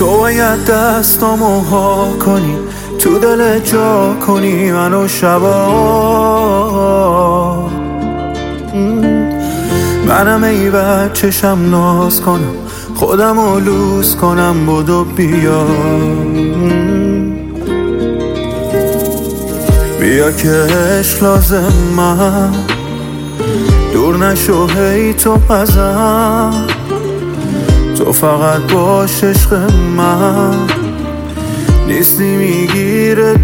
تو باید دستامو ها کنی، تو دل جا کنی منو شبا. منم ای بچشم ناز کنم، خودمو لوس کنم، بدو بیا. بیا که عشق لازم من، دور نشو هی تو ازم، تو فقط باش عشق من، نیستی میگیره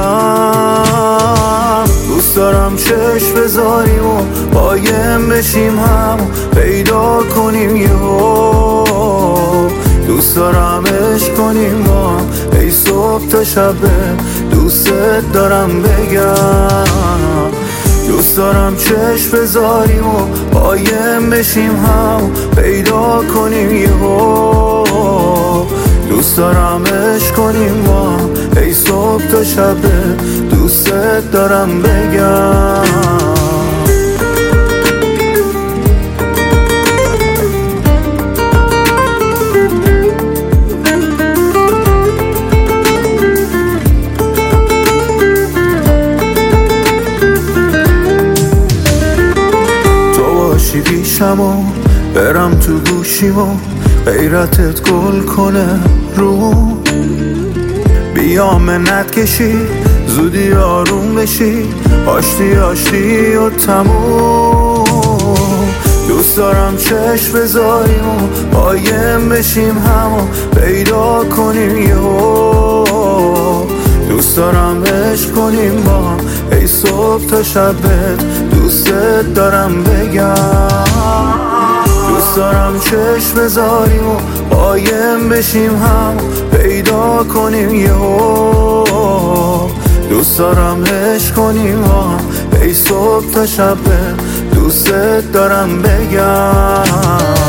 دلم. دوست دارم چشم بذاریم و قایم بشیم، هم پیدا کنیم یهو. دوست دارم عشق کنیم با هم ای صبح تا شب، دوستت دارم بگم. دوست دارم چشم بذاریم و قایم بشیم، هم پیدا کنیم یهو. دوست دارم عشق کنیم با هم ای صبح تا شب، دوستت دارم بگم. پیشم و برم تو گوشیم و غیرتت گل کنه رو. بیا منت کشی زودی آروم بشی، آشتی آشتی و تموم. دوست دارم چشم بذاریم و قایم بشیم، همو پیدا کنیم یهو. دوست دارم عشق کنیم با هم ای صبح تا شب، دوستت دارم بگم. دوست دارم چشم بذاریم و قایم بشیم، هم پیدا کنیم یهو. دوست دارم عشق کنیم با هم ای صبح تا شب، دوستت دارم بگم.